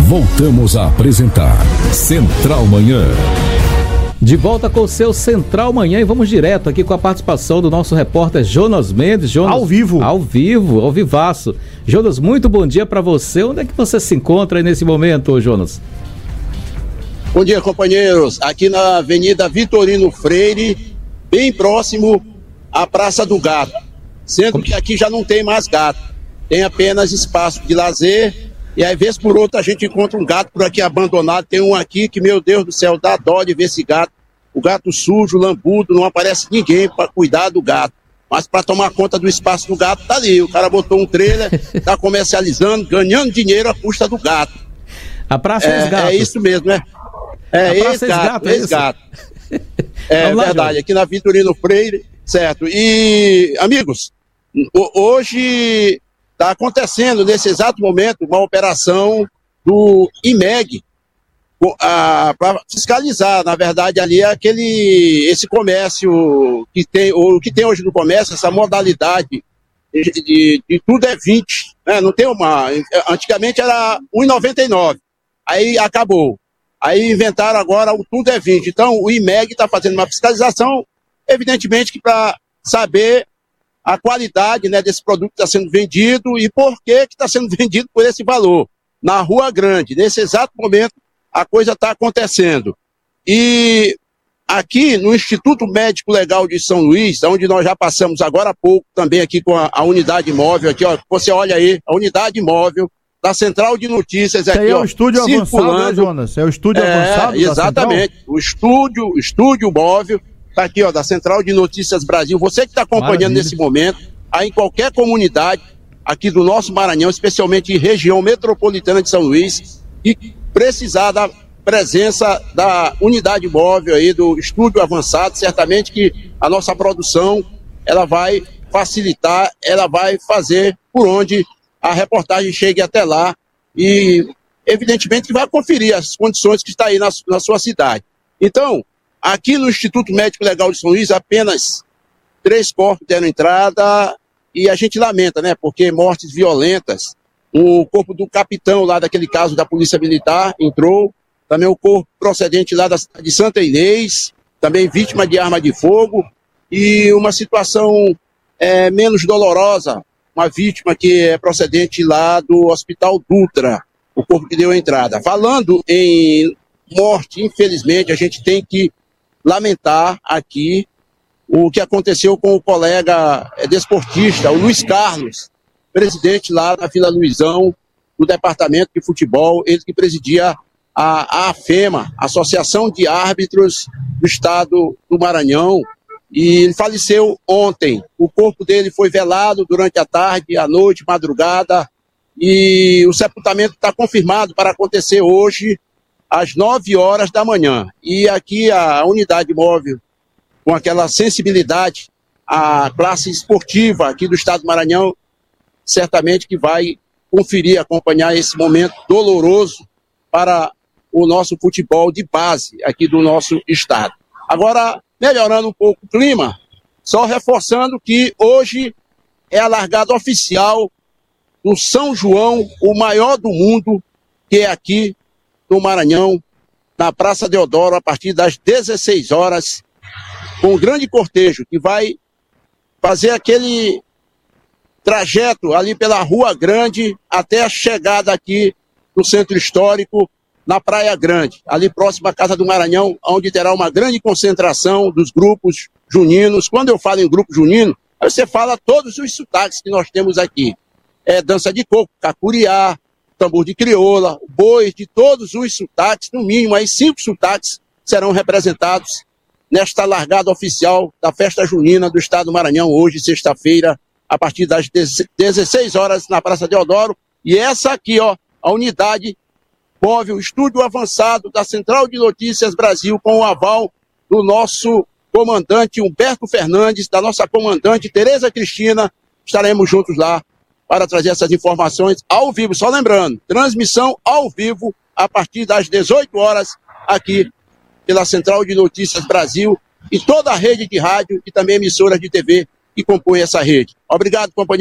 Voltamos a apresentar Central Manhã. De volta com o seu Central Manhã e vamos direto aqui com a participação do nosso repórter Jonas Mendes. Jonas, ao vivaço. Jonas, muito bom dia para você. Onde é que você se encontra aí nesse momento, Jonas? Bom dia, companheiros. Aqui na Avenida Vitorino Freire, bem próximo à Praça do Gato. Sendo que aqui já não tem mais gato. Tem apenas espaço de lazer. E aí, vez por outra, a gente encontra um gato por aqui abandonado. Tem um aqui que, meu Deus do céu, dá dó de ver esse gato. O gato sujo, lambudo, não aparece ninguém para cuidar do gato. Mas para tomar conta do espaço do gato, tá ali. O cara botou um trailer, tá comercializando, ganhando dinheiro à custa do gato. A Praça dos Gatos. É isso mesmo, né? Ex-gato. É verdade, aqui na Vitorino Freire, certo. E, amigos, hoje está acontecendo, nesse exato momento, uma operação do IMEG para fiscalizar, na verdade, ali esse comércio que tem, o que tem hoje no comércio, essa modalidade de tudo é 20, né? Não tem antigamente era 1,99, aí acabou. Aí inventaram agora o tudo é 20. Então o IMEG está fazendo uma fiscalização, evidentemente que para saber a qualidade, né, desse produto que está sendo vendido e por que está sendo vendido por esse valor. Na Rua Grande, nesse exato momento, a coisa está acontecendo. E aqui no Instituto Médico Legal de São Luís, onde nós já passamos agora há pouco, também aqui com a unidade móvel, aqui, ó, você olha aí, a unidade móvel da Central de Notícias aqui, é o estúdio avançado, né, Jonas? É o estúdio avançado exatamente, o estúdio móvel está aqui, ó, da Central de Notícias Brasil. Você que está acompanhando nesse momento, aí em qualquer comunidade aqui do nosso Maranhão, especialmente em região metropolitana de São Luís, e precisar da presença da unidade móvel aí, do estúdio avançado, certamente que a nossa produção, ela vai facilitar, ela vai fazer por onde a reportagem chegue até lá e, evidentemente, que vai conferir as condições que está aí na sua cidade. Então, aqui no Instituto Médico Legal de São Luís, apenas 3 corpos deram entrada e a gente lamenta, né, porque mortes violentas. O corpo do capitão lá daquele caso da Polícia Militar entrou, também o corpo procedente lá de Santa Inês, também vítima de arma de fogo, e uma situação menos dolorosa, uma vítima que é procedente lá do Hospital Dutra, o corpo que deu a entrada. Falando em morte, infelizmente, a gente tem que lamentar aqui o que aconteceu com o colega desportista, o Luiz Carlos, presidente lá da Vila Luizão, do Departamento de Futebol, ele que presidia a AFEMA, Associação de Árbitros do Estado do Maranhão, e ele faleceu ontem. O corpo dele foi velado durante a tarde, a noite, madrugada, e o sepultamento está confirmado para acontecer hoje, às 9 horas da manhã. E aqui a unidade móvel, com aquela sensibilidade, a classe esportiva aqui do Estado do Maranhão, certamente que vai conferir, acompanhar esse momento doloroso para o nosso futebol de base aqui do nosso estado. Agora, melhorando um pouco o clima, só reforçando que hoje é a largada oficial do São João, o maior do mundo, que é aqui no Maranhão, na Praça Deodoro, a partir das 16 horas, com um grande cortejo que vai fazer aquele trajeto ali pela Rua Grande até a chegada aqui no Centro Histórico, na Praia Grande, ali próximo à Casa do Maranhão, onde terá uma grande concentração dos grupos juninos. Quando eu falo em grupo junino, você fala todos os sotaques que nós temos aqui. Dança de coco, cacuriá, tambor de crioula, bois, de todos os sotaques, no mínimo aí 5 sotaques serão representados nesta largada oficial da Festa Junina do Estado do Maranhão, hoje, sexta-feira, a partir das 16 horas na Praça Deodoro. E essa aqui, ó, a unidade móvel, estúdio avançado da Central de Notícias Brasil, com o aval do nosso comandante Humberto Fernandes, da nossa comandante Tereza Cristina. Estaremos juntos lá para trazer essas informações ao vivo. Só lembrando, transmissão ao vivo a partir das 18 horas aqui pela Central de Notícias Brasil e toda a rede de rádio e também emissoras de TV que compõem essa rede. Obrigado, companheiro.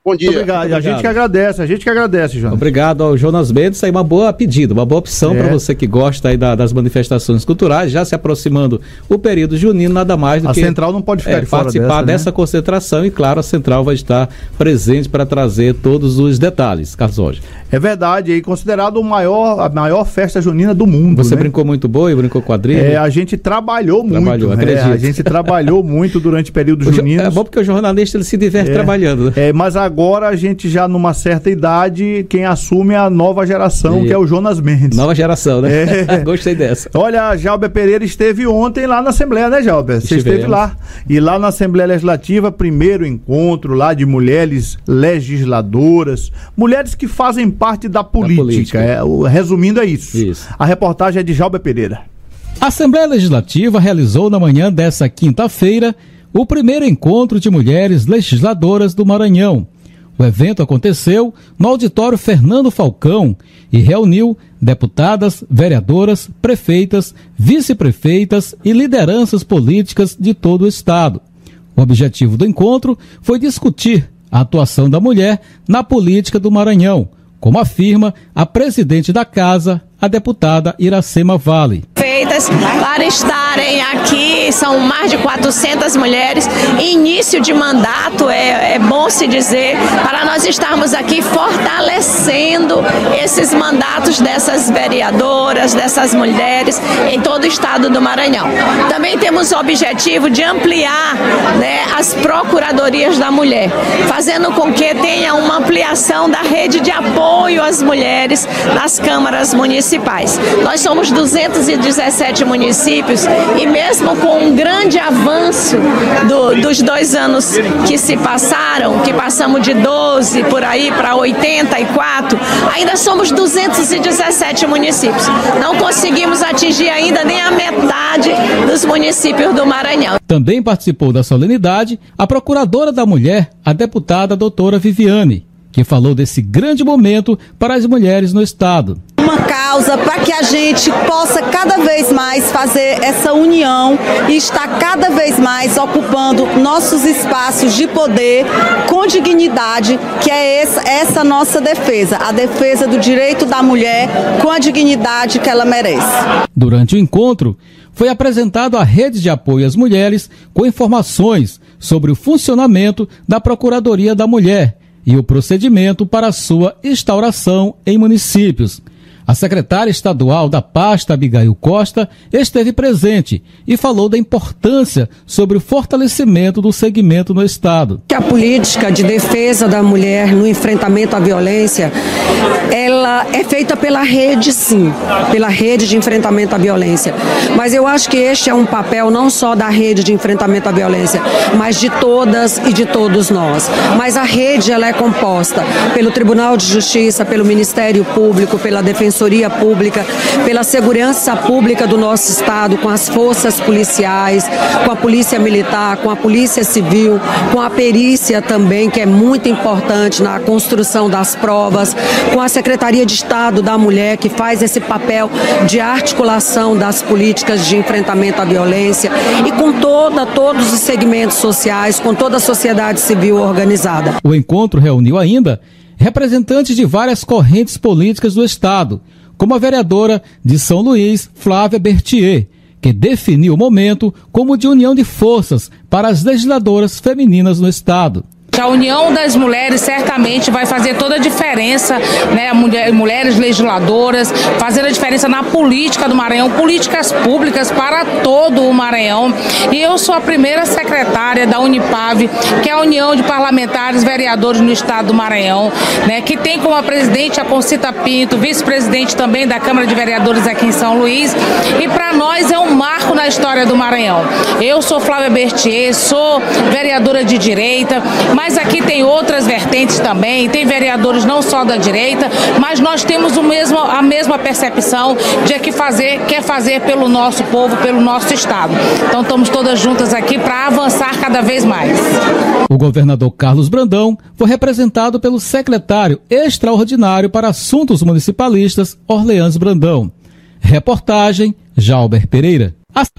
Bom dia. Muito obrigado. A gente que agradece, Jonas. Obrigado ao Jonas Mendes, aí uma boa pedida, uma boa opção para você que gosta aí das manifestações culturais, já se aproximando o período junino, nada mais do que... A Central não pode ficar de fora participar dessa concentração e, claro, a Central vai estar presente para trazer todos os detalhes. Carlos Jorge. É verdade, e considerado a maior festa junina do mundo. Você brincou muito boi, brincou quadrilha? A gente trabalhou muito. Acredito. A gente trabalhou muito durante o período junino. É bom porque o jornalista ele se diverte trabalhando. Mas agora a gente já numa certa idade, quem assume é a nova geração, que é o Jonas Mendes. Nova geração, né? Gostei dessa. Olha, Jalber Pereira esteve ontem lá na Assembleia, né, Jalber? Você esteve lá. E lá na Assembleia Legislativa, primeiro encontro lá de mulheres legisladoras, mulheres que fazem parte da política. Resumindo, é isso. A reportagem é de Jalber Pereira. A Assembleia Legislativa realizou na manhã dessa quinta-feira o primeiro encontro de mulheres legisladoras do Maranhão. O evento aconteceu no auditório Fernando Falcão e reuniu deputadas, vereadoras, prefeitas, vice-prefeitas e lideranças políticas de todo o estado. O objetivo do encontro foi discutir a atuação da mulher na política do Maranhão, como afirma a presidente da casa, a deputada Iracema Vale. Para estarem aqui, são mais de 400 mulheres, início de mandato, é bom se dizer, para nós estarmos aqui fortalecendo esses mandatos dessas vereadoras, dessas mulheres em todo o estado do Maranhão. Também temos o objetivo de ampliar, as procuradorias da mulher, fazendo com que tenha uma ampliação da rede de apoio às mulheres nas câmaras municipais. Nós somos 217 municípios e mesmo com um grande avanço dos 2 anos que se passaram, que passamos de 12 por aí para 84, ainda somos 217 municípios. Não conseguimos atingir ainda nem a metade dos municípios do Maranhão. Também participou da solenidade a procuradora da mulher, a deputada doutora Viviane, que falou desse grande momento para as mulheres no estado. Uma causa para que a gente possa cada vez mais fazer essa união e estar cada vez mais ocupando nossos espaços de poder com dignidade, que é essa nossa defesa, a defesa do direito da mulher com a dignidade que ela merece. Durante o encontro, foi apresentado a rede de apoio às mulheres com informações sobre o funcionamento da Procuradoria da Mulher e o procedimento para sua instauração em municípios. A secretária estadual da pasta, Abigail Costa, esteve presente e falou da importância sobre o fortalecimento do segmento no estado. A política de defesa da mulher no enfrentamento à violência, ela é feita pela rede, sim, pela rede de enfrentamento à violência. Mas eu acho que este é um papel não só da rede de enfrentamento à violência, mas de todas e de todos nós. Mas a rede, ela é composta pelo Tribunal de Justiça, pelo Ministério Público, pela Defensoria Pública, pela segurança pública do nosso estado, com as forças policiais, com a polícia militar, com a polícia civil, com a perícia também, que é muito importante na construção das provas, com a Secretaria de Estado da Mulher, que faz esse papel de articulação das políticas de enfrentamento à violência, e com todos os segmentos sociais, com toda a sociedade civil organizada. O encontro reuniu ainda representantes de várias correntes políticas do estado, como a vereadora de São Luís, Flávia Berthier, que definiu o momento como de união de forças para as legisladoras femininas no estado. A união das mulheres certamente vai fazer toda a diferença, mulheres legisladoras, fazendo a diferença na política do Maranhão, políticas públicas para todo o Maranhão. E eu sou a primeira secretária da Unipav, que é a União de Parlamentares Vereadores no Estado do Maranhão, que tem como presidente a Concita Pinto, vice-presidente também da Câmara de Vereadores aqui em São Luís. E para nós é um marco na história do Maranhão. Eu sou Flávia Berthier, sou vereadora de direita, mas aqui tem outras vertentes também, tem vereadores não só da direita, mas nós temos a mesma percepção de que quer fazer pelo nosso povo, pelo nosso estado. Então estamos todas juntas aqui para avançar cada vez mais. O governador Carlos Brandão foi representado pelo secretário extraordinário para assuntos municipalistas, Orleans Brandão. Reportagem, Jalber Pereira.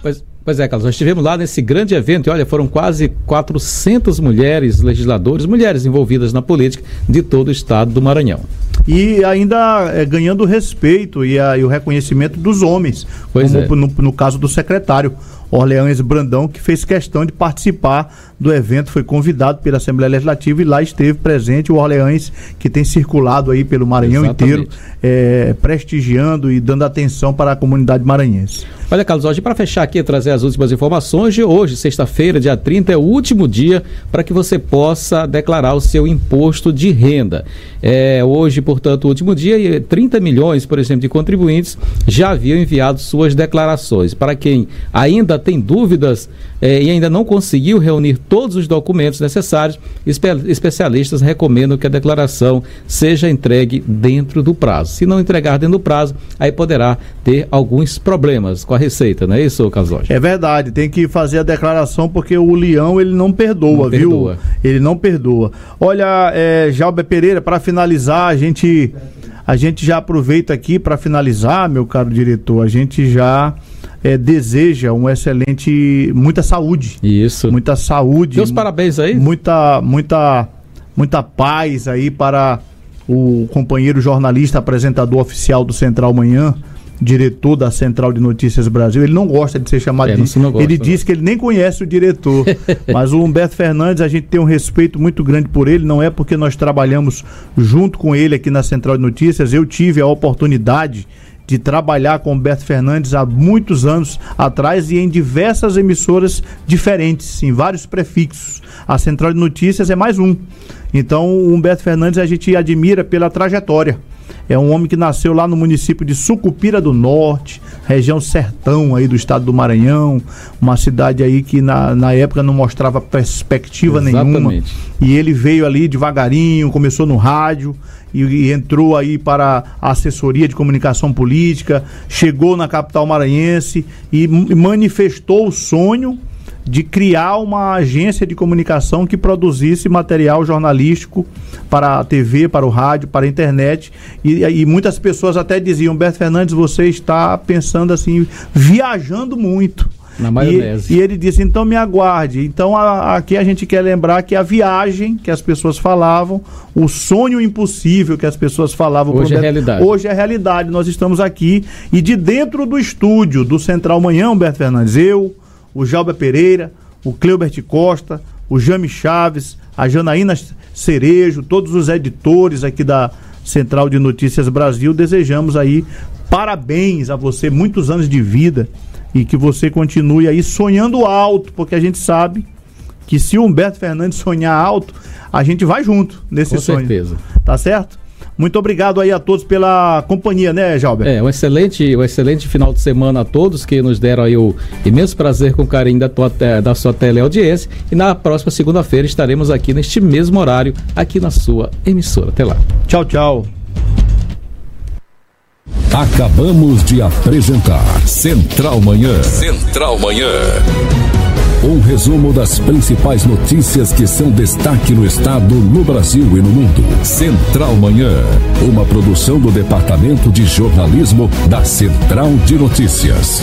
Pois é, Carlos, nós estivemos lá nesse grande evento e olha, foram quase 400 mulheres legisladoras, mulheres envolvidas na política de todo o estado do Maranhão. E ainda ganhando o respeito e o reconhecimento dos homens, como no caso do secretário Orleans Brandão, que fez questão de participar do evento, foi convidado pela Assembleia Legislativa e lá esteve presente o Orleans, que tem circulado aí pelo Maranhão inteiro, prestigiando e dando atenção para a comunidade maranhense. Olha, Carlos, hoje para fechar aqui, trazer as últimas informações de hoje, sexta-feira, dia 30, é o último dia para que você possa declarar o seu imposto de renda. Hoje, portanto, o último dia, e 30 milhões, por exemplo, de contribuintes já haviam enviado suas declarações. Para quem ainda tem dúvidas e ainda não conseguiu reunir todos os documentos necessários, especialistas recomendam que a declaração seja entregue dentro do prazo. Se não entregar dentro do prazo, aí poderá ter alguns problemas com a Receita, não é isso, Casoja? É verdade, tem que fazer a declaração porque o leão, ele não perdoa, viu? Ele não perdoa. Olha, Jalber Pereira, para finalizar, a gente já aproveita aqui para finalizar, meu caro diretor, a gente já deseja muita saúde. Isso. Muita saúde. Meus parabéns aí. Muita paz aí para o companheiro jornalista, apresentador oficial do Central Manhã, diretor da Central de Notícias Brasil. Ele não gosta de ser chamado ele diz que ele nem conhece o diretor, mas o Humberto Fernandes, a gente tem um respeito muito grande por ele, não é porque nós trabalhamos junto com ele aqui na Central de Notícias. Eu tive a oportunidade de trabalhar com o Humberto Fernandes há muitos anos atrás e em diversas emissoras diferentes, em vários prefixos. A Central de Notícias é mais um. Então, o Humberto Fernandes a gente admira pela trajetória. É um homem que nasceu lá no município de Sucupira do Norte, região sertão aí do estado do Maranhão, uma cidade aí que na época não mostrava perspectiva nenhuma. E ele veio ali devagarinho, começou no rádio e entrou aí para a assessoria de comunicação política, chegou na capital maranhense e manifestou o sonho de criar uma agência de comunicação que produzisse material jornalístico para a TV, para o rádio, para a internet, e muitas pessoas até diziam: Humberto Fernandes, você está pensando assim, viajando muito. Na maionese. E ele disse: então me aguarde. Então aqui a gente quer lembrar que a viagem que as pessoas falavam, o sonho impossível que as pessoas falavam, hoje é realidade. Hoje é realidade. Nós estamos aqui e de dentro do estúdio do Central Manhã, Humberto Fernandes, o Jalber Pereira, o Cleubert Costa, o Jame Chaves, a Janaína Cerejo, todos os editores aqui da Central de Notícias Brasil, desejamos aí parabéns a você, muitos anos de vida, e que você continue aí sonhando alto, porque a gente sabe que se o Humberto Fernandes sonhar alto, a gente vai junto nesse sonho. Com certeza. Tá certo? Muito obrigado aí a todos pela companhia, né, Jalber? Um excelente final de semana a todos que nos deram aí o imenso prazer com o carinho da sua teleaudiência. E na próxima segunda-feira estaremos aqui neste mesmo horário, aqui na sua emissora. Até lá. Tchau, tchau. Acabamos de apresentar Central Manhã. Central Manhã. Um resumo das principais notícias que são destaque no estado, no Brasil e no mundo. Central Manhã, uma produção do Departamento de Jornalismo da Central de Notícias.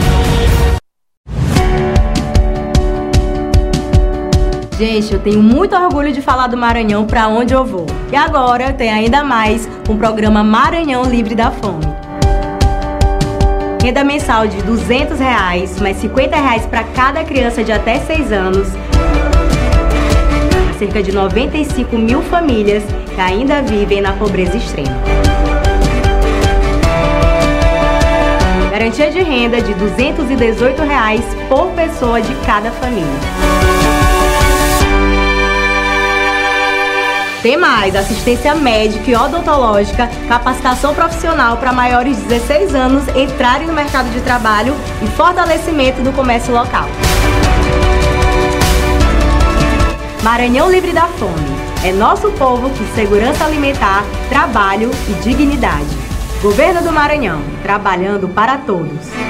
Gente, eu tenho muito orgulho de falar do Maranhão para onde eu vou. E agora tem ainda mais com o programa Maranhão Livre da Fome. Renda mensal de R$200, mais R$50 para cada criança de até 6 anos. Cerca de 95 mil famílias que ainda vivem na pobreza extrema. Garantia de renda de R$218 por pessoa de cada família. Tem mais, assistência médica e odontológica, capacitação profissional para maiores de 16 anos entrarem no mercado de trabalho e fortalecimento do comércio local. Maranhão Livre da Fome. É nosso povo com segurança alimentar, trabalho e dignidade. Governo do Maranhão, trabalhando para todos.